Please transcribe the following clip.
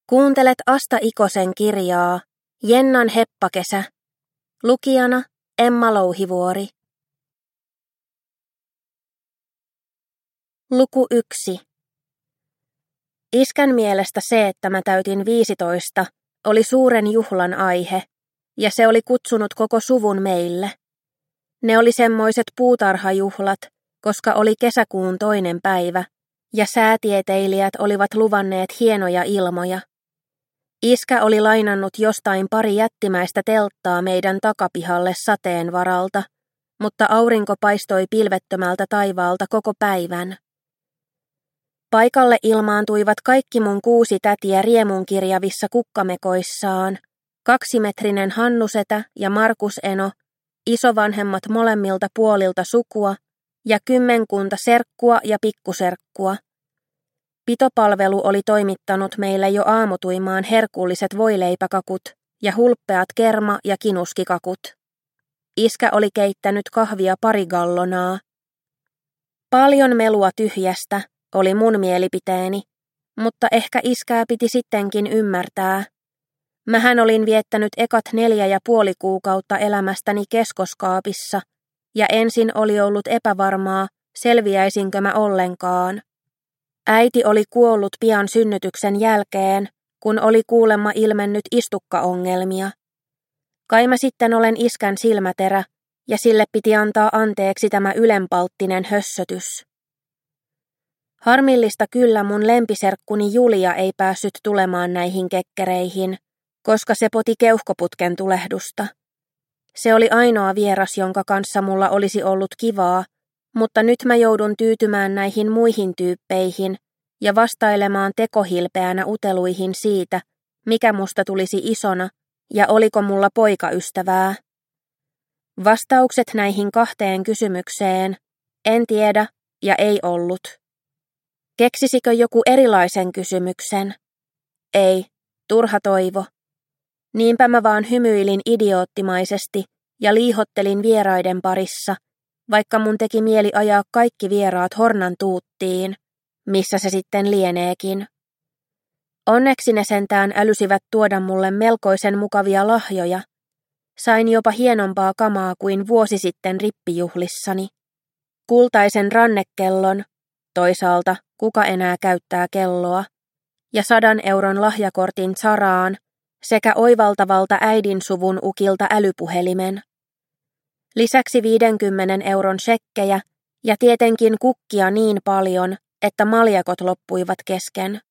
Kuuntelet Asta Ikosen kirjaa Jennan heppakesä. Lukijana Emma Louhivuori. Luku 1. Iskän mielestä se, että mä täytin 15, oli suuren juhlan aihe, ja se oli kutsunut koko suvun meille. Ne oli semmoiset puutarhajuhlat, koska oli kesäkuun 2. päivä, ja säätieteilijät olivat luvanneet hienoja ilmoja. Iskä oli lainannut jostain pari jättimäistä telttaa meidän takapihalle sateen varalta, mutta aurinko paistoi pilvettömältä taivaalta koko päivän. Paikalle ilmaantuivat kaikki mun 6 tätiä riemunkirjavissa kukkamekoissaan, 2-metrinen Hannusetä ja Markus Eno, isovanhemmat molemmilta puolilta sukua ja 10 serkkua ja pikkuserkkua. Pitopalvelu oli toimittanut meille jo aamutuimaan herkulliset voileipäkakut ja hulppeat kerma- ja kinuskikakut. Iskä oli keittänyt kahvia 2 gallonaa. Paljon melua tyhjästä, oli mun mielipiteeni, mutta ehkä iskää piti sittenkin ymmärtää. Mähän olin viettänyt ekat 4,5 kuukautta elämästäni keskoskaapissa, ja ensin oli ollut epävarmaa, selviäisinkö mä ollenkaan. Äiti oli kuollut pian synnytyksen jälkeen, kun oli kuulemma ilmennyt istukkaongelmia. Kai mä sitten olen iskän silmäterä, ja sille piti antaa anteeksi tämä ylenpalttinen hössötys. Harmillista kyllä mun lempiserkkuni Julia ei päässyt tulemaan näihin kekkereihin, koska se poti keuhkoputken tulehdusta. Se oli ainoa vieras, jonka kanssa mulla olisi ollut kivaa, mutta nyt mä joudun tyytymään näihin muihin tyyppeihin ja vastailemaan tekohilpeänä uteluihin siitä, mikä musta tulisi isona ja oliko mulla poikaystävää. Vastaukset näihin 2 kysymykseen, en tiedä ja ei ollut. Keksisikö joku erilaisen kysymyksen? Ei, turha toivo. Niinpä mä vaan hymyilin idioottimaisesti ja liihottelin vieraiden parissa, vaikka mun teki mieli ajaa kaikki vieraat Hornan tuuttiin, missä se sitten lieneekin. Onneksi ne sentään älysivät tuoda mulle melkoisen mukavia lahjoja. Sain jopa hienompaa kamaa kuin vuosi sitten rippijuhlissani. Kultaisen rannekellon, toisaalta kuka enää käyttää kelloa, ja 100 euron lahjakortin Zaraan sekä oivaltavalta äidin suvun ukilta älypuhelimen. Lisäksi 50 euron shekkejä ja tietenkin kukkia niin paljon, että maljakot loppuivat kesken.